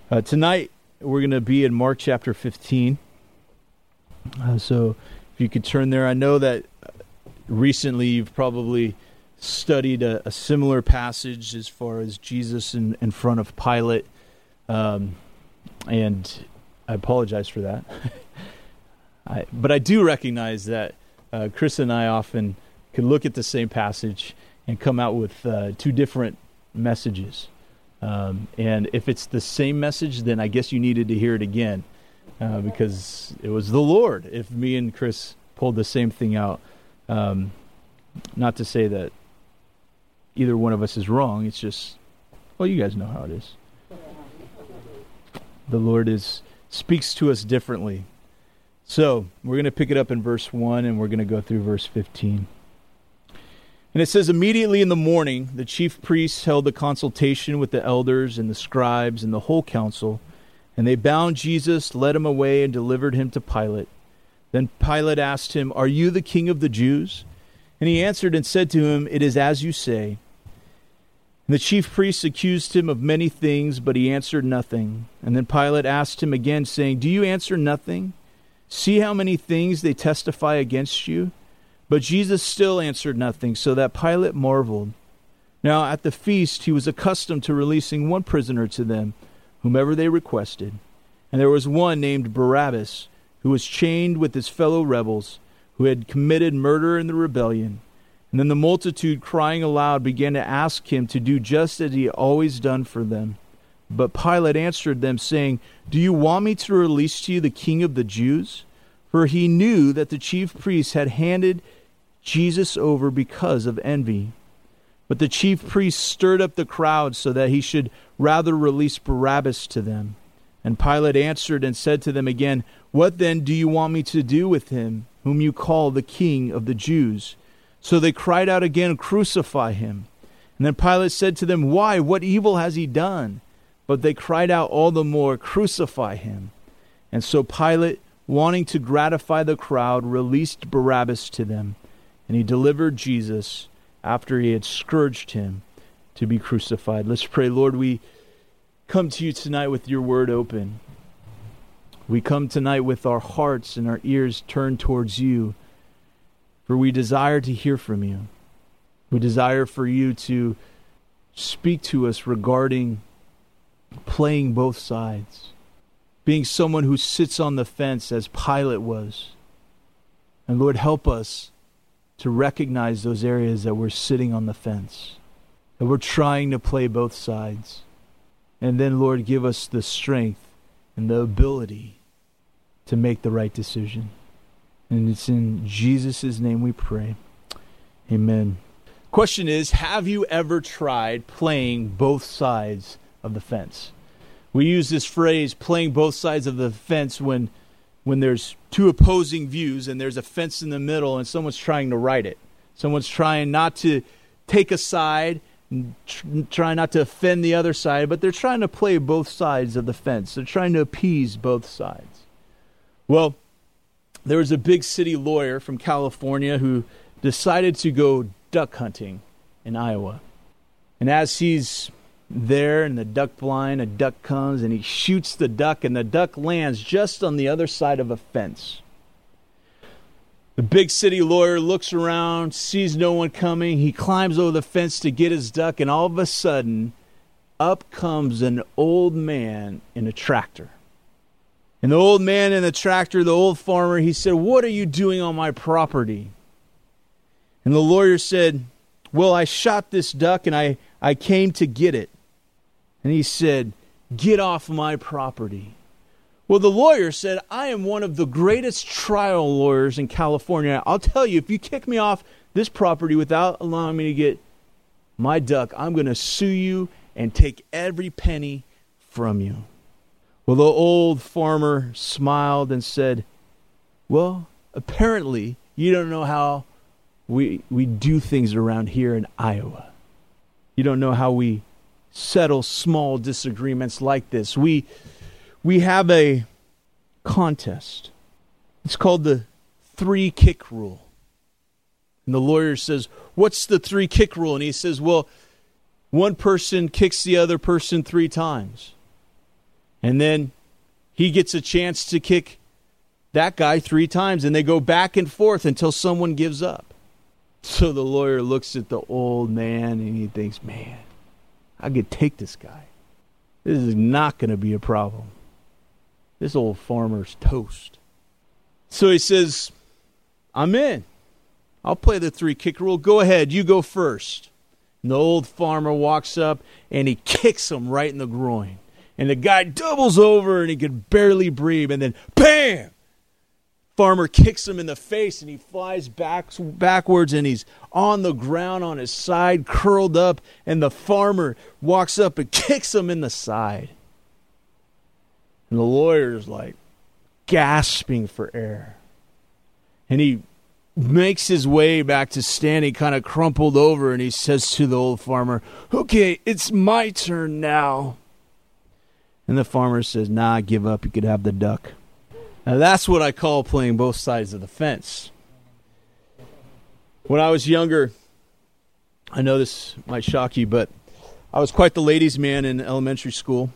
Tonight, we're going to be in Mark chapter 15. So if you could turn there. I know that recently you've probably studied a similar passage as far as Jesus in front of Pilate. And I apologize for that. But I do recognize that Chris and I often can look at the same passage and come out with two different messages. And if it's the same message, then I guess you needed to hear it again because it was the Lord. If me and Chris pulled the same thing out, not to say that either one of us is wrong. It's just, well, you guys know how it is. The Lord speaks to us differently. So we're going to pick it up in verse 1 and we're going to go through verse 15. And it says, immediately in the morning, the chief priests held a consultation with the elders and the scribes and the whole council, and they bound Jesus, led him away, and delivered him to Pilate. Then Pilate asked him, "Are you the king of the Jews?" And he answered and said to him, "It is as you say." And the chief priests accused him of many things, but he answered nothing. And then Pilate asked him again, saying, "Do you answer nothing? See how many things they testify against you?" But Jesus still answered nothing, so that Pilate marveled. Now at the feast he was accustomed to releasing one prisoner to them, whomever they requested. And there was one named Barabbas, who was chained with his fellow rebels, who had committed murder in the rebellion. And then the multitude, crying aloud, began to ask him to do just as he had always done for them. But Pilate answered them, saying, "Do you want me to release to you the king of the Jews?" For he knew that the chief priests had handed Jesus over because of envy. But the chief priests stirred up the crowd so that he should rather release Barabbas to them. And Pilate answered and said to them again, "What then do you want me to do with him, whom you call the king of the Jews?" So they cried out again, "Crucify him." And then Pilate said to them, "Why? What evil has he done?" But they cried out all the more, "Crucify him." And so Pilate, wanting to gratify the crowd, released Barabbas to them. And he delivered Jesus, after he had scourged him, to be crucified. Let's pray. Lord, we come to you tonight with your word open. We come tonight with our hearts and our ears turned towards you, for we desire to hear from you. We desire for you to speak to us regarding playing both sides, being someone who sits on the fence as Pilate was. And Lord, help us to recognize those areas that we're sitting on the fence, that we're trying to play both sides. And then, Lord, give us the strength and the ability to make the right decision. And it's in Jesus' name we pray. Amen. Question is, have you ever tried playing both sides of the fence? We use this phrase, playing both sides of the fence, when there's two opposing views and there's a fence in the middle and someone's trying to right it. Someone's trying not to take a side, and trying not to offend the other side, but they're trying to play both sides of the fence. They're trying to appease both sides. Well, there was a big city lawyer from California who decided to go duck hunting in Iowa. And as he's there in the duck blind, a duck comes and he shoots the duck, and the duck lands just on the other side of a fence. The big city lawyer looks around, sees no one coming. He climbs over the fence to get his duck, and all of a sudden, up comes an old man in a tractor. And the old man in the tractor, the old farmer, he said, "What are you doing on my property?" And the lawyer said, "Well, I shot this duck and I came to get it." And he said, "Get off my property." Well, the lawyer said, "I am one of the greatest trial lawyers in California. I'll tell you, if you kick me off this property without allowing me to get my duck, I'm going to sue you and take every penny from you." Well, the old farmer smiled and said, "Well, apparently you don't know how we do things around here in Iowa. You don't know how we settle small disagreements like this. We have a contest. It's called the 3-kick rule." And the lawyer says, "What's the 3-kick rule?" And he says, "Well, one person kicks the other person 3 times. And then he gets a chance to kick that guy 3 times, and they go back and forth until someone gives up. So the lawyer looks at the old man and he thinks, man, I could take this guy. This is not going to be a problem. This old farmer's toast. So he says, I'm in. I'll play the 3 kick rule. Go ahead, you go first. And the old farmer walks up and he kicks him right in the groin. And the guy doubles over and he could barely breathe. And then, bam! Farmer kicks him in the face and he flies backwards and he's on the ground on his side, curled up. And the farmer walks up and kicks him in the side. And the lawyer's like gasping for air. And he makes his way back to standing kind of crumpled over and he says to the old farmer, okay, it's my turn now. And the farmer says, nah, give up. You could have the duck. Now that's what I call playing both sides of the fence. When I was younger, I know this might shock you, but I was quite the ladies' man in elementary school.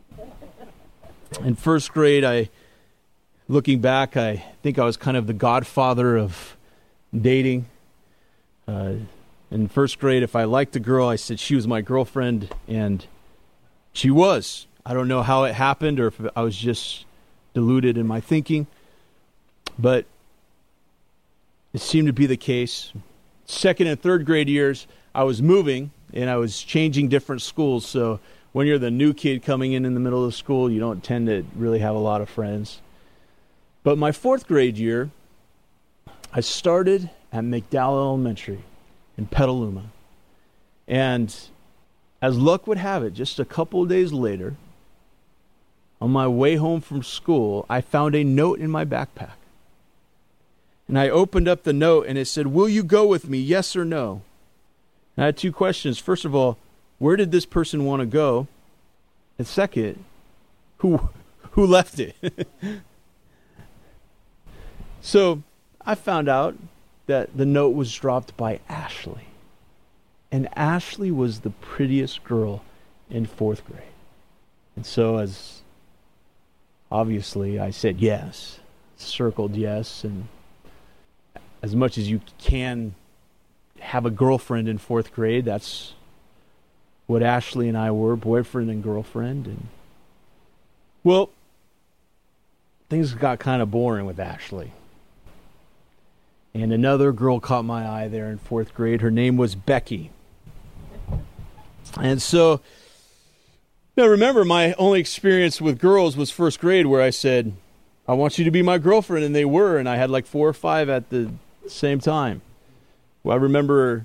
In first grade, looking back, I think I was kind of the godfather of dating. In first grade, if I liked a girl, I said she was my girlfriend, and she was. I don't know how it happened or if I was just deluded in my thinking, but it seemed to be the case. Second and third grade years, I was moving and I was changing different schools. So when you're the new kid coming in the middle of the school, you don't tend to really have a lot of friends. But my fourth grade year, I started at McDowell Elementary in Petaluma. And as luck would have it, just a couple of days later, on my way home from school, I found a note in my backpack. And I opened up the note and it said, will you go with me, yes or no? And I had 2 questions. First of all, where did this person want to go? And second, who left it? So I found out that the note was dropped by Ashley. And Ashley was the prettiest girl in 4th grade. And so obviously I said yes, circled yes, and as much as you can have a girlfriend in 4th grade, that's what Ashley and I were, boyfriend and girlfriend. And well, things got kind of boring with Ashley. And another girl caught my eye there in 4th grade. Her name was Becky. And so, now remember, my only experience with girls was 1st grade, where I said, I want you to be my girlfriend, and they were, and I had like 4 or 5 at the same time. Well, I remember,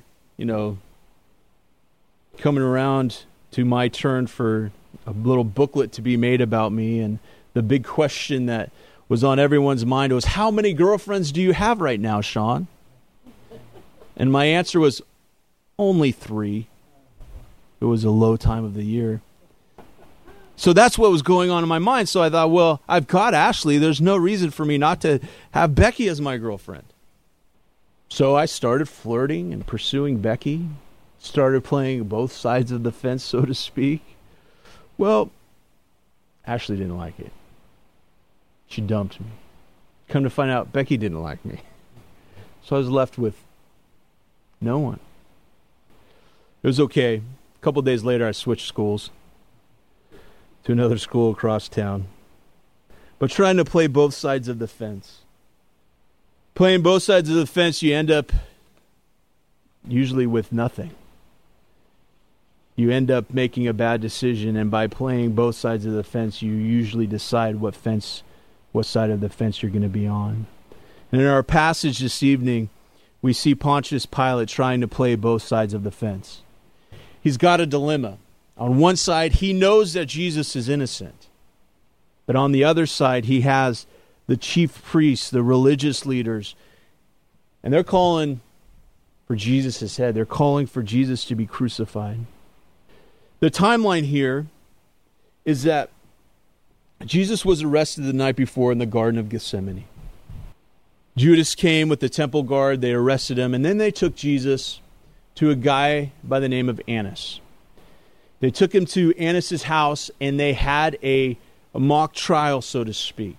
coming around to my turn for a little booklet to be made about me, and the big question that was on everyone's mind was, how many girlfriends do you have right now, Sean? And my answer was, only 3. It was a low time of the year. So that's what was going on in my mind. So I thought, well, I've got Ashley. There's no reason for me not to have Becky as my girlfriend. So I started flirting and pursuing Becky. Started playing both sides of the fence, so to speak. Well, Ashley didn't like it. She dumped me. Come to find out, Becky didn't like me. So I was left with no one. It was okay. A couple days later, I switched schools to another school across town. But trying to play both sides of the fence. Playing both sides of the fence, you end up usually with nothing. You end up making a bad decision, and by playing both sides of the fence, you usually decide what side of the fence you're going to be on. And in our passage this evening, we see Pontius Pilate trying to play both sides of the fence. He's got a dilemma. On one side, he knows that Jesus is innocent. But on the other side, he has the chief priests, the religious leaders, and they're calling for Jesus' head. They're calling for Jesus to be crucified. The timeline here is that Jesus was arrested the night before in the Garden of Gethsemane. Judas came with the temple guard. They arrested him, and then they took Jesus to a guy by the name of Annas. They took him to Annas' house, and they had a a mock trial, so to speak.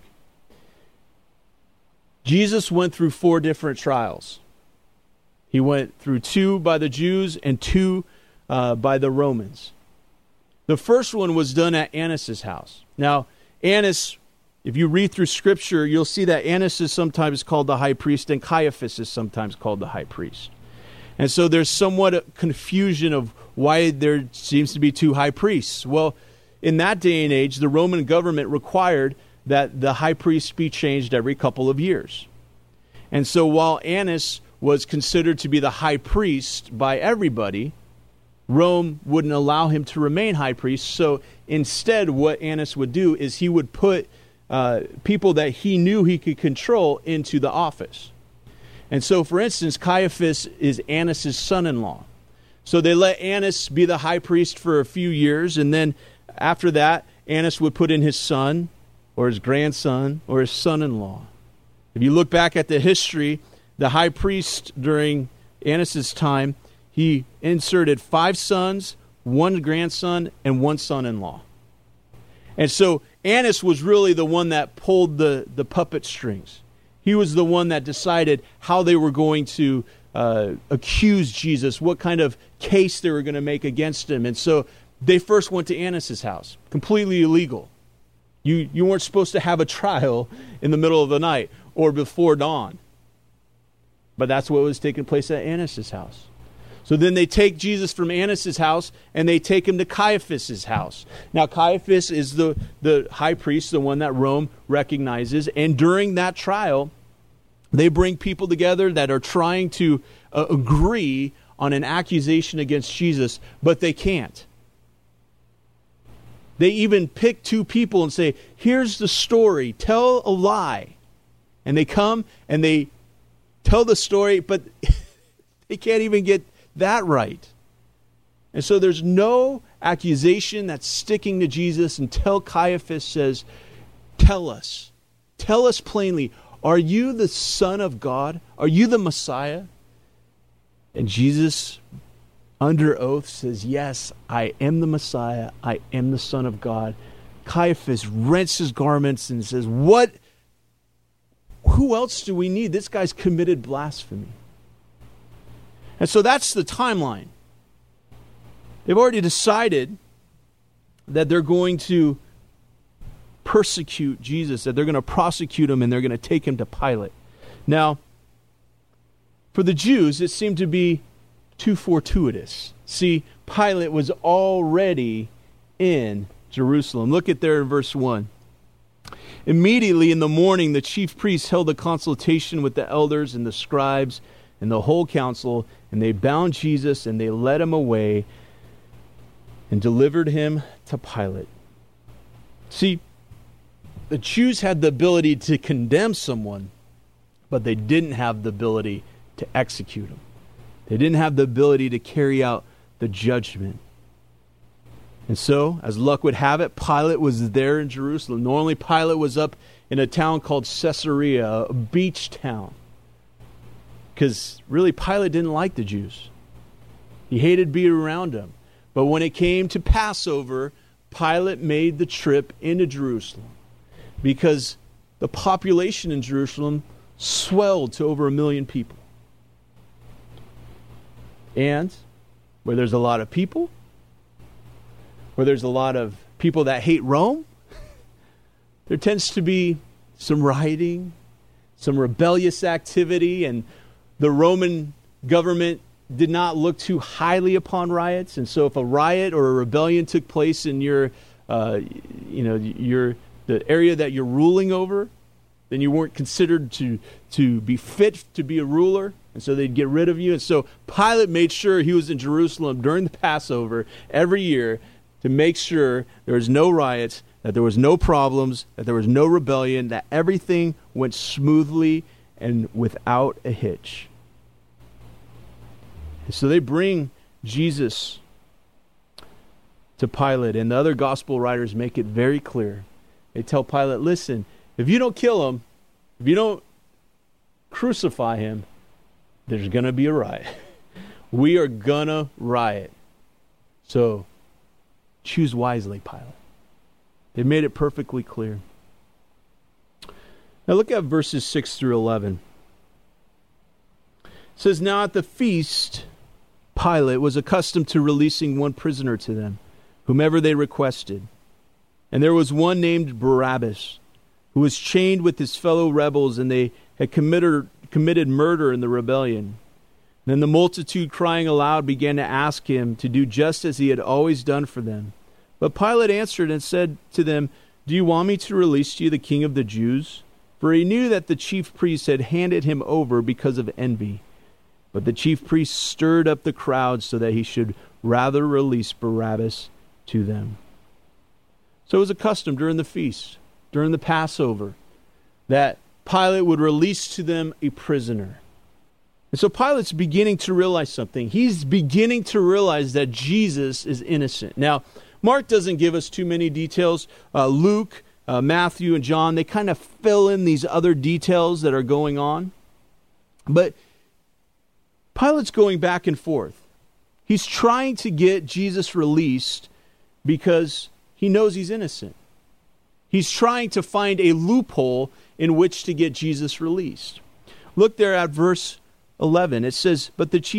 Jesus went through 4 different trials. He went through 2 by the Jews and 2 by the Romans. The first one was done at Annas' house. Now, Annas, if you read through Scripture, you'll see that Annas is sometimes called the high priest and Caiaphas is sometimes called the high priest. And so there's somewhat a confusion of why there seems to be 2 high priests. Well, in that day and age, the Roman government required that the high priest be changed every couple of years. And so while Annas was considered to be the high priest by everybody, Rome wouldn't allow him to remain high priest. So instead, what Annas would do is he would put people that he knew he could control into the office. And so, for instance, Caiaphas is Annas' son-in-law. So they let Annas be the high priest for a few years, and then after that, Annas would put in his son, or his grandson, or his son-in-law. If you look back at the history, the high priest during Annas' time, he inserted 5 sons, 1 grandson, and 1 son-in-law. And so Annas was really the one that pulled the puppet strings. He was the one that decided how they were going to accuse Jesus, what kind of case they were going to make against him. And so they first went to Annas' house, completely illegal. You weren't supposed to have a trial in the middle of the night or before dawn. But that's what was taking place at Annas' house. So then they take Jesus from Annas' house and they take him to Caiaphas' house. Now Caiaphas is the high priest, the one that Rome recognizes. And during that trial, they bring people together that are trying to agree on an accusation against Jesus, but they can't. They even pick 2 people and say, here's the story, tell a lie. And they come and they tell the story, but they can't even get that right. And so there's no accusation that's sticking to Jesus until Caiaphas says, tell us plainly, are you the Son of God? Are you the Messiah? And Jesus, under oath, says, yes, I am the Messiah. I am the Son of God. Caiaphas rents his garments and says, what? Who else do we need? This guy's committed blasphemy. And so that's the timeline. They've already decided that they're going to persecute Jesus, that they're going to prosecute him and they're going to take him to Pilate. Now, for the Jews, it seemed to be too fortuitous. See, Pilate was already in Jerusalem. Look at there in verse 1. Immediately in the morning, the chief priests held a consultation with the elders and the scribes and the whole council, and they bound Jesus and they led him away and delivered him to Pilate. See, the Jews had the ability to condemn someone, but they didn't have the ability to execute him. They didn't have the ability to carry out the judgment. And so, as luck would have it, Pilate was there in Jerusalem. Normally, Pilate was up in a town called Caesarea, a beach town. Because really, Pilate didn't like the Jews. He hated being around them. But when it came to Passover, Pilate made the trip into Jerusalem because the population in Jerusalem swelled to over 1 million people. And where there's a lot of people, where there's a lot of people that hate Rome, there tends to be some rioting, some rebellious activity, and the Roman government did not look too highly upon riots. And so if a riot or a rebellion took place in your the area that you're ruling over, then you weren't considered to be fit to be a ruler. And so they'd get rid of you. And so Pilate made sure he was in Jerusalem during the Passover every year to make sure there was no riots, that there was no problems, that there was no rebellion, that everything went smoothly and without a hitch. And so they bring Jesus to Pilate, and the other gospel writers make it very clear. They tell Pilate, listen, if you don't kill him, if you don't crucify him, there's going to be a riot. We are going to riot. So choose wisely, Pilate. They made it perfectly clear. Now look at verses 6 through 11. It says, "Now at the feast, Pilate was accustomed to releasing one prisoner to them, whomever they requested. And there was one named Barabbas, who was chained with his fellow rebels, and they had committed murder in the rebellion. Then the multitude, crying aloud, began to ask him to do just as he had always done for them. But Pilate answered and said to them, 'Do you want me to release to you the king of the Jews?' For he knew that the chief priests had handed him over because of envy. But the chief priests stirred up the crowd so that he should rather release Barabbas to them." So it was a custom during the feast, during the Passover, that Pilate would release to them a prisoner. And so Pilate's beginning to realize something. He's beginning to realize that Jesus is innocent. Now, Mark doesn't give us too many details. Luke, Matthew, and John, they kind of fill in these other details that are going on. But Pilate's going back and forth. He's trying to get Jesus released because he knows he's innocent. He's trying to find a loophole in which to get Jesus released. Look there at verse 11. It says,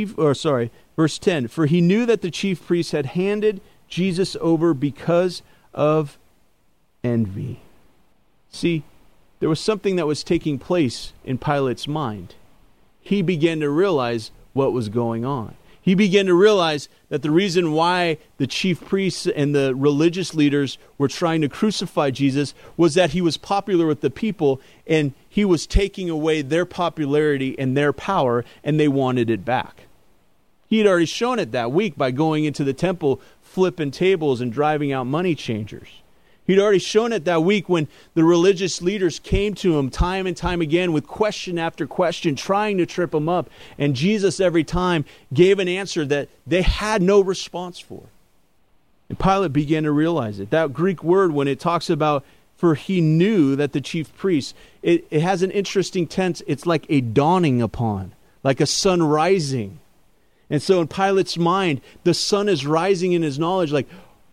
verse 10, "For he knew that the chief priests had handed Jesus over because of envy." See, there was something that was taking place in Pilate's mind. He began to realize what was going on. He began to realize that the reason why the chief priests and the religious leaders were trying to crucify Jesus was that he was popular with the people, and he was taking away their popularity and their power, and they wanted it back. He had already shown it that week by going into the temple, flipping tables and driving out money changers. He'd already shown it that week when the religious leaders came to him time and time again with question after question, trying to trip him up. And Jesus every time gave an answer that they had no response for. And Pilate began to realize it. That Greek word, when it talks about, "for he knew that the chief priests," it has an interesting tense. It's like a dawning upon, like a sun rising. And so in Pilate's mind, the sun is rising in his knowledge, like,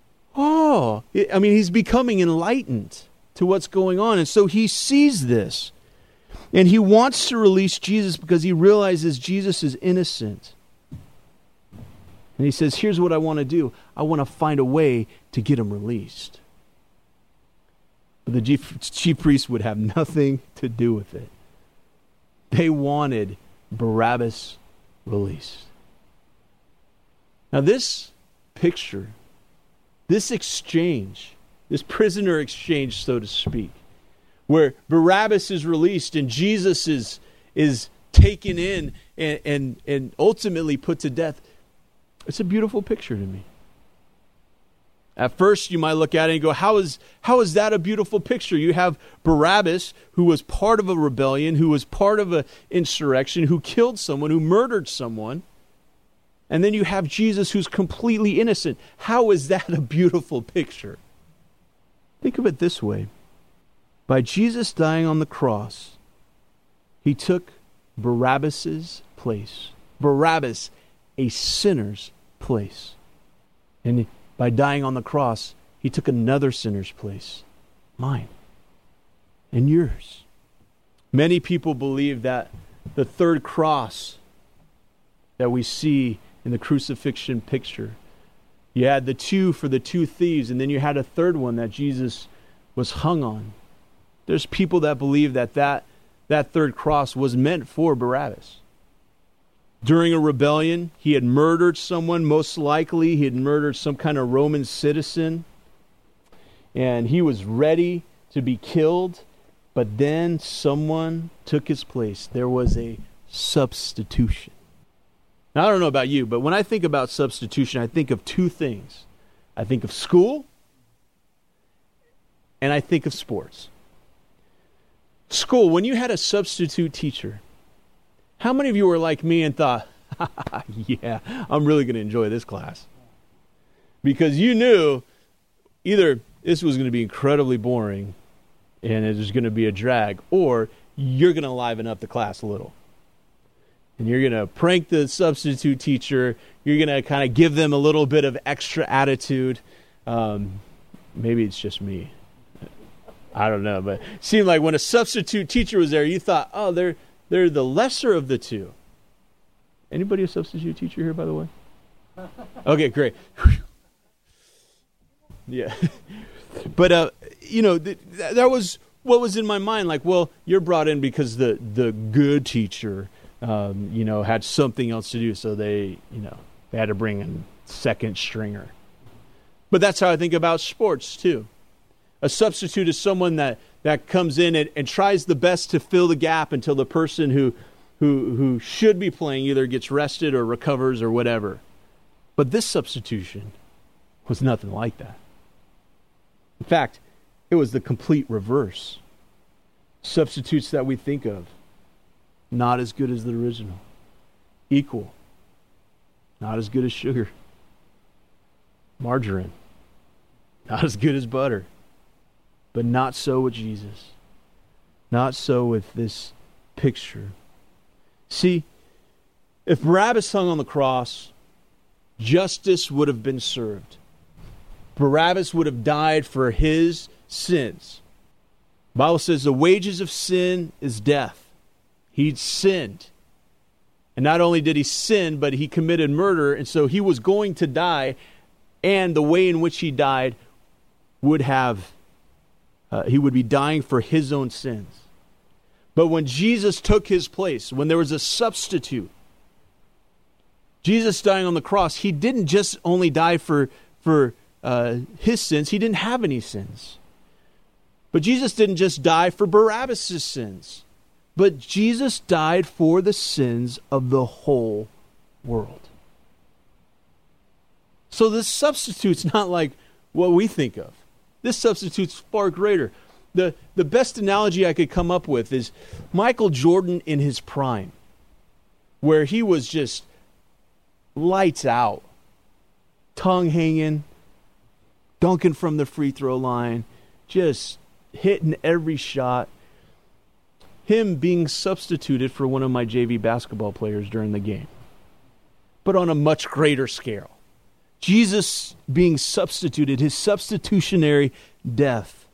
he's becoming enlightened to what's going on. And so he sees this. And he wants to release Jesus because he realizes Jesus is innocent. And he says, here's what I want to do. I want to find a way to get him released. But the chief priests would have nothing to do with it. They wanted Barabbas released. Now this picture, this exchange, this prisoner exchange, so to speak, where Barabbas is released and Jesus is taken in and ultimately put to death, it's a beautiful picture to me. At first, you might look at it and go, how is that a beautiful picture? You have Barabbas, who was part of a rebellion, who was part of an insurrection, who killed someone, who murdered someone. And then you have Jesus, who's completely innocent. How is that a beautiful picture? Think of it this way. By Jesus dying on the cross, he took Barabbas's place. Barabbas, a sinner's place. And by dying on the cross, he took another sinner's place. Mine and yours. Many people believe that the third cross that we see in the crucifixion picture, you had the two for the two thieves, and then you had a third one that Jesus was hung on. There's people that believe that third cross was meant for Barabbas. During a rebellion, he had murdered someone. Most likely, he had murdered some kind of Roman citizen, and he was ready to be killed, but then someone took his place. There was a substitution. Now, I don't know about you, but when I think about substitution, I think of two things. I think of school, and I think of sports. School, when you had a substitute teacher, how many of you were like me and thought, yeah, I'm really going to enjoy this class? Because you knew either this was going to be incredibly boring and it was going to be a drag, or you're going to liven up the class a little. And you're going to prank the substitute teacher. You're going to kind of give them a little bit of extra attitude. Maybe it's just me. I don't know, but it seemed like when a substitute teacher was there, you thought, oh, they're the lesser of the two. Anybody a substitute teacher here, by the way? Okay, great. Yeah. But, that was what was in my mind. Like, well, you're brought in because the good teacher, had something else to do. So they had to bring in second stringer. But that's how I think about sports, too. A substitute is someone that comes in and tries the best to fill the gap until the person who should be playing either gets rested or recovers or whatever. But this substitution was nothing like that. In fact, it was the complete reverse. Substitutes that we think of, not as good as the original. Equal. Not as good as sugar. Margarine. Not as good as butter. But not so with Jesus. Not so with this picture. See, if Barabbas hung on the cross, justice would have been served. Barabbas would have died for his sins. The Bible says the wages of sin is death. He'd sinned. And not only did he sin, but he committed murder, and so he was going to die, and the way in which he died would have, he would be dying for his own sins. But when Jesus took his place, when there was a substitute, Jesus dying on the cross, he didn't just only die for his sins. He didn't have any sins. But Jesus didn't just die for Barabbas' sins. But Jesus died for the sins of the whole world. So this substitute's not like what we think of. This substitute's far greater. The best analogy I could come up with is Michael Jordan in his prime, where he was just lights out, tongue hanging, dunking from the free throw line, just hitting every shot. Him being substituted for one of my JV basketball players during the game, but on a much greater scale. Jesus being substituted, his substitutionary death.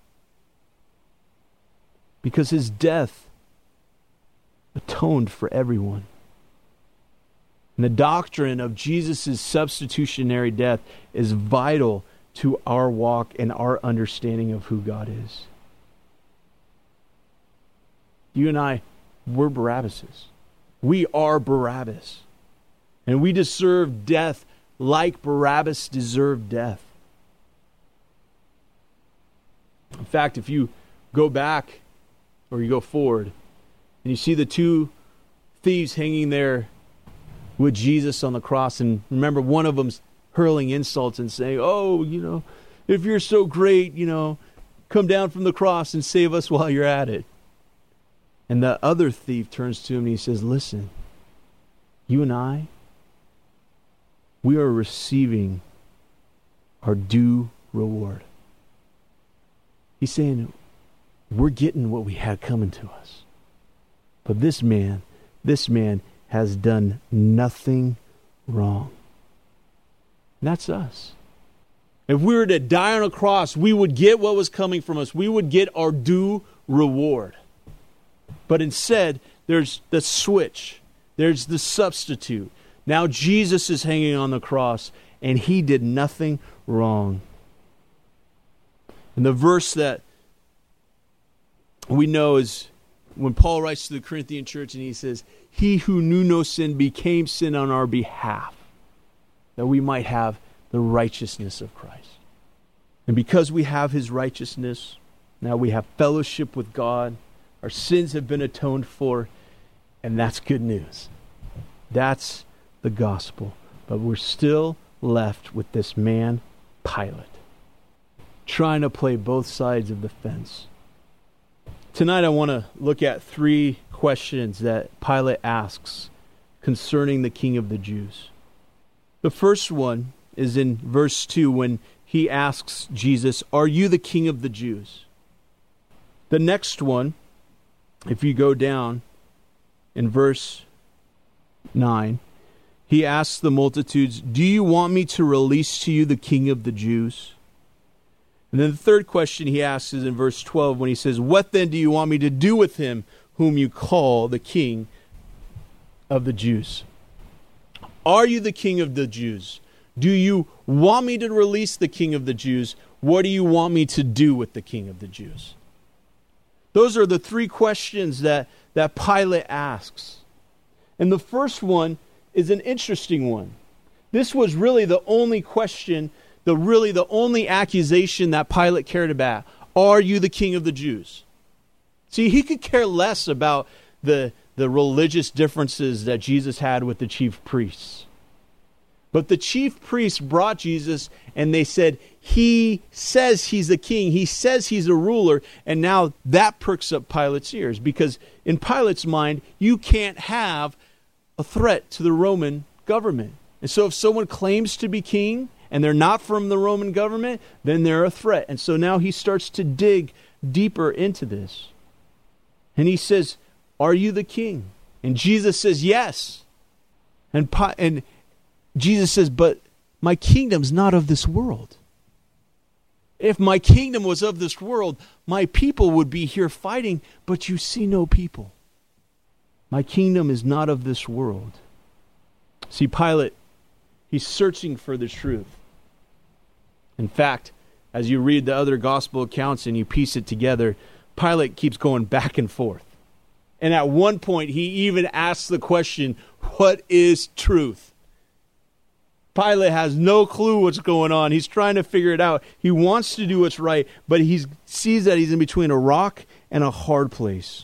Because his death atoned for everyone. And the doctrine of Jesus' substitutionary death is vital to our walk and our understanding of who God is. You and I, we're Barabbases. We are Barabbas. And we deserve death like Barabbas deserved death. In fact, if you go back or you go forward and you see the two thieves hanging there with Jesus on the cross, and remember one of them's hurling insults and saying, oh, if you're so great, come down from the cross and save us while you're at it. And the other thief turns to him and he says, listen, you and I, we are receiving our due reward. He's saying, we're getting what we had coming to us. But this man has done nothing wrong. And that's us. If we were to die on a cross, we would get what was coming from us. We would get our due reward. But instead, there's the switch. There's the substitute. Now Jesus is hanging on the cross, and he did nothing wrong. And the verse that we know is when Paul writes to the Corinthian church, and he says, he who knew no sin became sin on our behalf, that we might have the righteousness of Christ. And because we have his righteousness, now we have fellowship with God. Our sins have been atoned for, and that's good news. That's the gospel. But we're still left with this man, Pilate, trying to play both sides of the fence. Tonight I want to look at 3 questions that Pilate asks concerning the King of the Jews. The first one is in verse 2 when he asks Jesus, are you the King of the Jews? The next one, if you go down in verse 9, he asks the multitudes, do you want me to release to you the King of the Jews? And then the third question he asks is in verse 12 when he says, "What then do you want me to do with him whom you call the King of the Jews?" Are you the King of the Jews? Do you want me to release the King of the Jews? What do you want me to do with the King of the Jews? Those are the three questions that Pilate asks. And the first one is an interesting one. This was really the only question, the only accusation that Pilate cared about. Are you the King of the Jews? See, he could care less about the religious differences that Jesus had with the chief priests. But the chief priests brought Jesus and they said, he says he's a king. He says he's a ruler. And now that perks up Pilate's ears, because in Pilate's mind, you can't have a threat to the Roman government. And so if someone claims to be king and they're not from the Roman government, then they're a threat. And so now he starts to dig deeper into this. And he says, "Are you the king?" And Jesus says, "Yes." And Jesus says, "But my kingdom's not of this world. If my kingdom was of this world, my people would be here fighting, but you see no people. My kingdom is not of this world." See, Pilate, he's searching for the truth. In fact, as you read the other gospel accounts and you piece it together, Pilate keeps going back and forth. And at one point, he even asks the question, what is truth? Pilate has no clue what's going on. He's trying to figure it out. He wants to do what's right, but he sees that he's in between a rock and a hard place.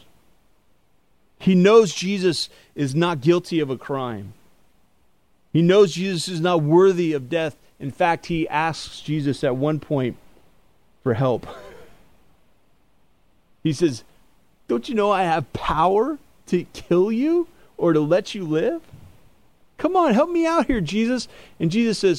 He knows Jesus is not guilty of a crime. He knows Jesus is not worthy of death. In fact, he asks Jesus at one point for help. He says, "Don't you know I have power to kill you or to let you live? Come on, help me out here, Jesus." And Jesus says,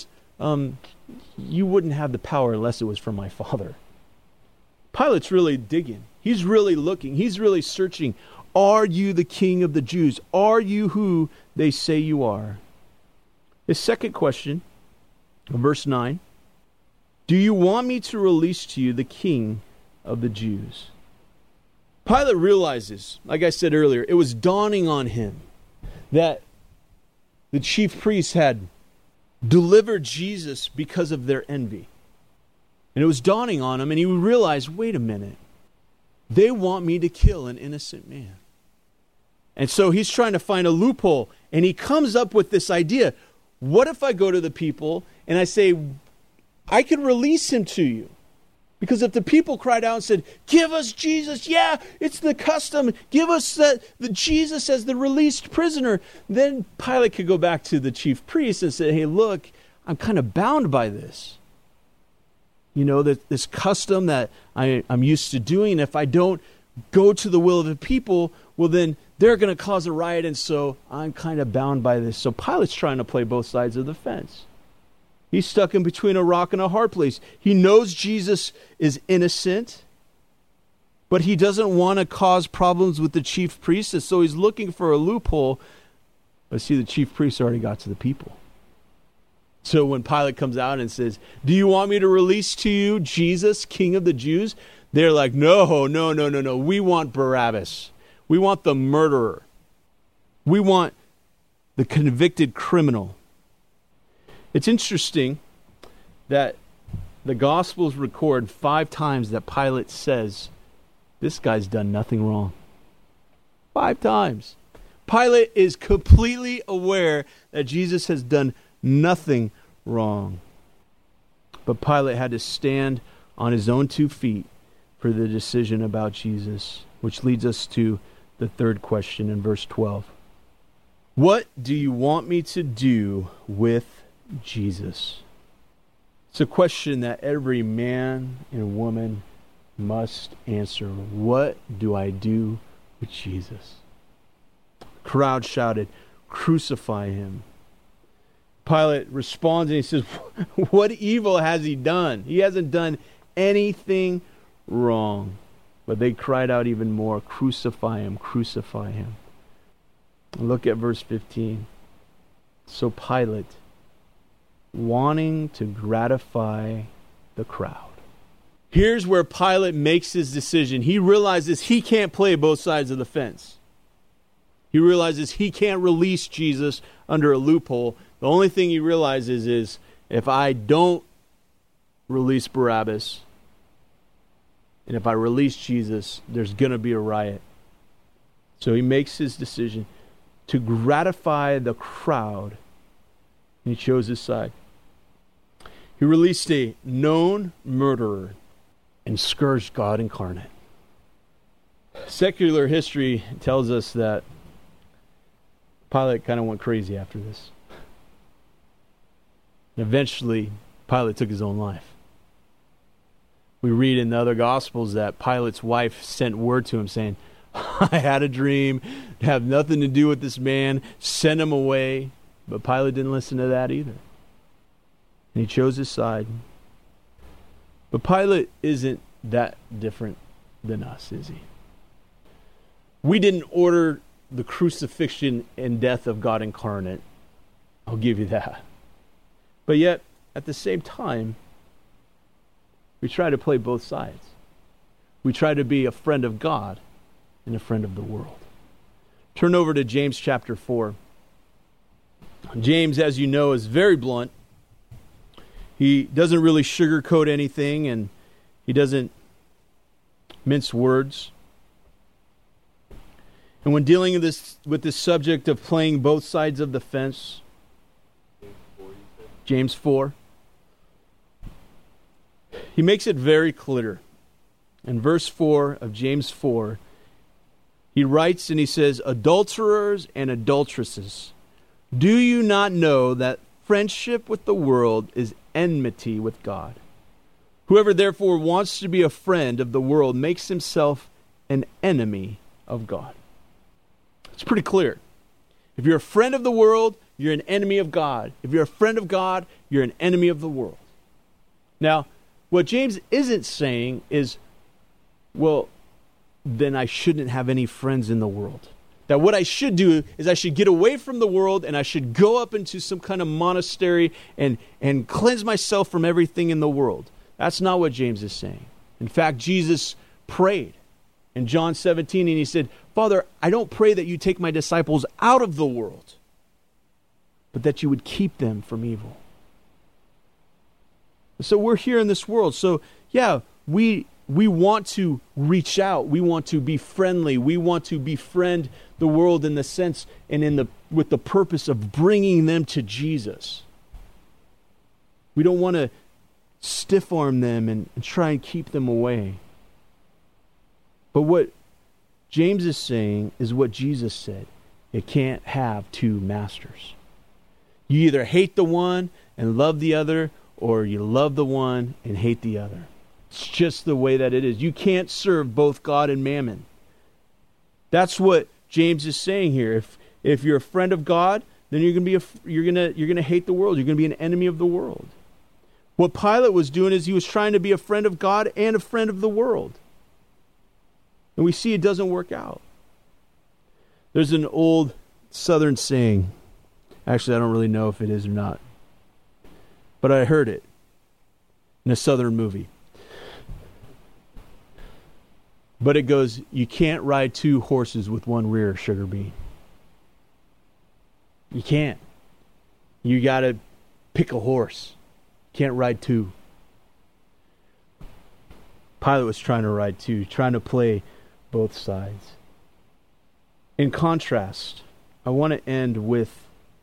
"You wouldn't have the power unless it was from my Father." Pilate's really digging. He's really looking. He's really searching. Are you the King of the Jews? Are you who they say you are? His second question, verse 9, "Do you want me to release to you the King of the Jews?" Pilate realizes, like I said earlier, it was dawning on him that the chief priests had delivered Jesus because of their envy. And it was dawning on him, and he realized, wait a minute, they want me to kill an innocent man. And so he's trying to find a loophole, and he comes up with this idea. What if I go to the people and I say, I can release him to you? Because if the people cried out and said, "Give us Jesus, yeah, it's the custom, give us the Jesus as the released prisoner," then Pilate could go back to the chief priest and say, "Hey, look, I'm kind of bound by this. You know, this custom that I'm used to doing, and if I don't go to the will of the people, well, then they're going to cause a riot, and so I'm kind of bound by this." So Pilate's trying to play both sides of the fence. He's stuck in between a rock and a hard place. He knows Jesus is innocent, but he doesn't want to cause problems with the chief priests, and so he's looking for a loophole. But see, the chief priests already got to the people. So when Pilate comes out and says, "Do you want me to release to you Jesus, King of the Jews?" They're like, no. We want Barabbas. We want the murderer. We want the convicted criminal. It's interesting that the Gospels record 5 times that Pilate says, this guy's done nothing wrong. 5 times. Pilate is completely aware that Jesus has done nothing wrong. But Pilate had to stand on his own 2 feet for the decision about Jesus, which leads us to the third question in verse 12. What do you want me to do with Jesus? It's a question that every man and woman must answer. What do I do with Jesus? The crowd shouted, "Crucify him." Pilate responds and he says, "What evil has he done? He hasn't done anything wrong." But they cried out even more, "Crucify him, crucify him." Look at verse 15. So Pilate, wanting to gratify the crowd. Here's where Pilate makes his decision. He realizes he can't play both sides of the fence. He realizes he can't release Jesus under a loophole. The only thing he realizes is, if I don't release Barabbas, and if I release Jesus, there's going to be a riot. So he makes his decision to gratify the crowd, and he chose his side. He released a known murderer and scourged God incarnate. Secular history tells us that Pilate kind of went crazy after this. And eventually, Pilate took his own life. We read in the other Gospels that Pilate's wife sent word to him saying, I had a dream, have nothing to do with this man, send him away. But Pilate didn't listen to that either. And he chose his side. But Pilate isn't that different than us, is he? We didn't order the crucifixion and death of God incarnate. I'll give you that. But yet, at the same time, we try to play both sides. We try to be a friend of God and a friend of the world. Turn over to James chapter 4. James, as you know, is very blunt. He doesn't really sugarcoat anything, and he doesn't mince words. And when dealing with this subject of playing both sides of the fence, James 4, he makes it very clear. In verse 4 of James 4, he writes and he says, adulterers and adulteresses, do you not know that friendship with the world is enmity with God? Whoever therefore wants to be a friend of the world makes himself an enemy of God. It's pretty clear. If you're a friend of the world, you're an enemy of God. If you're a friend of God, you're an enemy of the world. Now, what James isn't saying is, well, then I shouldn't have any friends in the world. That what I should do is I should get away from the world and I should go up into some kind of monastery and cleanse myself from everything in the world. That's not what James is saying. In fact, Jesus prayed in John 17 and he said, Father, I don't pray that you take my disciples out of the world, but that you would keep them from evil. So we're here in this world. So yeah, we want to reach out. We want to be friendly. We want to befriend the world in the sense and with the purpose of bringing them to Jesus. We don't want to stiff arm them and try and keep them away. But what James is saying is what Jesus said. You can't have two masters. You either hate the one and love the other, or you love the one and hate the other. It's just the way that it is. You can't serve both God and mammon. That's what James is saying here. If you're a friend of God, then you're going to hate the world. You're going to be an enemy of the world. What Pilate was doing is he was trying to be a friend of God and a friend of the world. And we see it doesn't work out. There's an old Southern saying. Actually, I don't really know if it is or not. But I heard it in a Southern movie. But it goes, you can't ride two horses with one rear, sugar bean. You can't. You got to pick a horse. You can't ride two. Pilate was trying to ride two, trying to play both sides. In contrast, I want to end with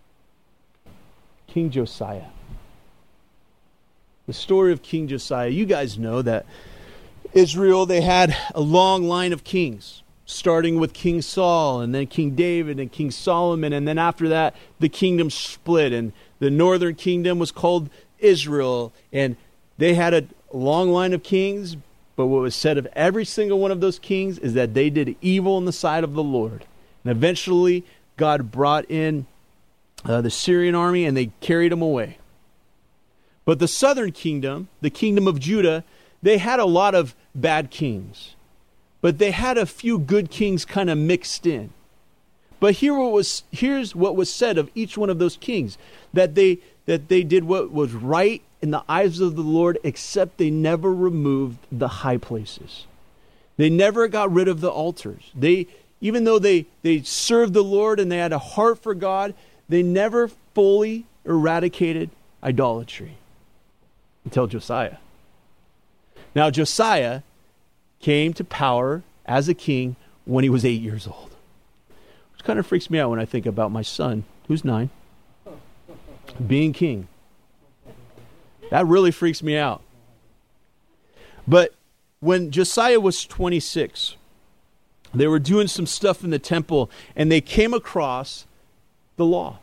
King Josiah. The story of King Josiah. You guys know that Israel, they had a long line of kings, starting with King Saul, and then King David, and King Solomon, and then after that, the kingdom split, and the northern kingdom was called Israel, and they had a long line of kings, but what was said of every single one of those kings is that they did evil in the sight of the Lord. And eventually, God brought in the Syrian army, and they carried them away. But the southern kingdom, the kingdom of Judah, they had a lot of bad kings. But they had a few good kings kind of mixed in. But here's what was said of each one of those kings. That they did what was right in the eyes of the Lord, except they never removed the high places. They never got rid of the altars. Even though they served the Lord and they had a heart for God, they never fully eradicated idolatry until Josiah. Now, Josiah came to power as a king when he was 8 years old. Which kind of freaks me out when I think about my son, who's 9, being king. That really freaks me out. But when Josiah was 26, they were doing some stuff in the temple, and they came across the law.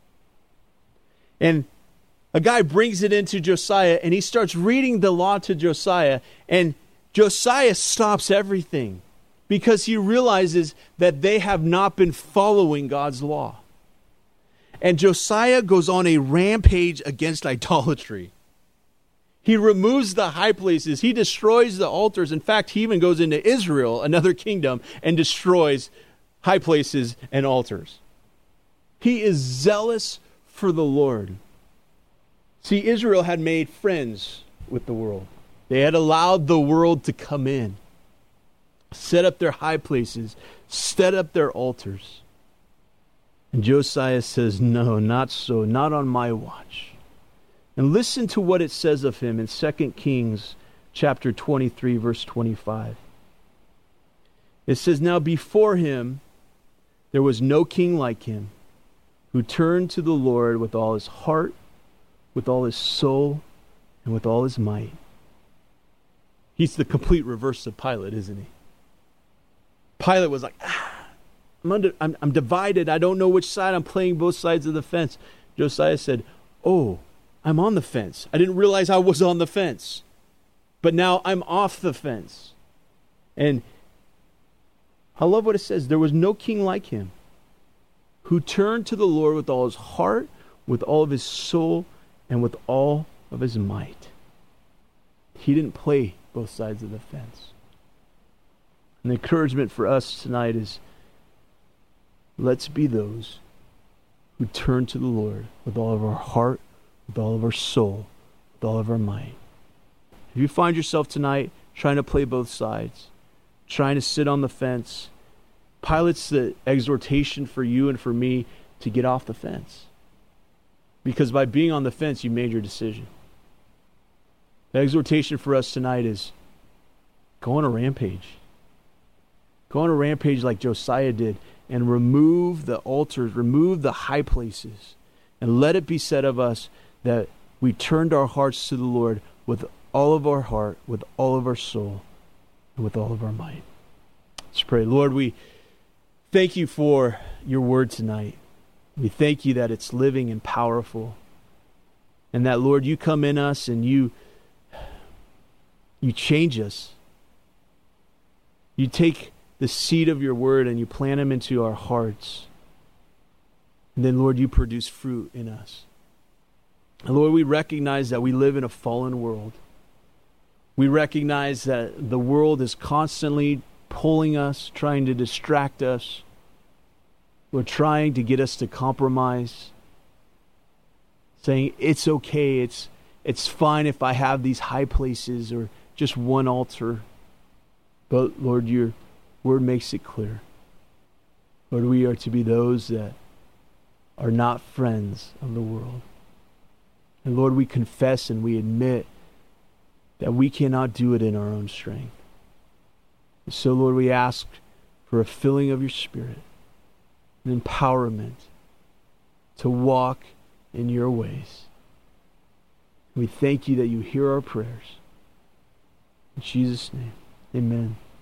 And a guy brings it into Josiah, and he starts reading the law to Josiah, and Josiah stops everything because he realizes that they have not been following God's law. And Josiah goes on a rampage against idolatry. He removes the high places. He destroys the altars. In fact, he even goes into Israel, another kingdom, and destroys high places and altars. He is zealous for the Lord. See, Israel had made friends with the world. They had allowed the world to come in, set up their high places, set up their altars. And Josiah says, no, not so, not on my watch. And listen to what it says of him in 2 Kings chapter 23, verse 25. It says, now before him there was no king like him, who turned to the Lord with all his heart, with all his soul, and with all his might. He's the complete reverse of Pilate, isn't he? Pilate was like, I'm divided. I don't know which side. I'm playing both sides of the fence. Josiah said, oh, I'm on the fence. I didn't realize I was on the fence. But now I'm off the fence. And I love what it says. There was no king like him, who turned to the Lord with all his heart, with all of his soul, and with all of his might. He didn't play both sides of the fence. And the encouragement for us tonight is, let's be those who turn to the Lord with all of our heart, with all of our soul, with all of our might. If you find yourself tonight trying to play both sides, trying to sit on the fence, Pilate's the exhortation for you and for me to get off the fence. Because by being on the fence, you made your decision. The exhortation for us tonight is go on a rampage. Go on a rampage like Josiah did and remove the altars, remove the high places, and let it be said of us that we turned our hearts to the Lord with all of our heart, with all of our soul, and with all of our might. Let's pray. Lord, we thank you for your word tonight. We thank you that it's living and powerful. And that, Lord, you come in us and you change us. You take the seed of your word and you plant them into our hearts. And then, Lord, you produce fruit in us. And Lord, we recognize that we live in a fallen world. We recognize that the world is constantly pulling us, trying to distract us. We're trying to get us to compromise, saying it's okay, it's fine if I have these high places or just one altar. But Lord, your word makes it clear. Lord, we are to be those that are not friends of the world. And Lord, we confess and we admit that we cannot do it in our own strength. And so, Lord, we ask for a filling of your Spirit, an empowerment to walk in your ways. We thank you that you hear our prayers. In Jesus' name, amen.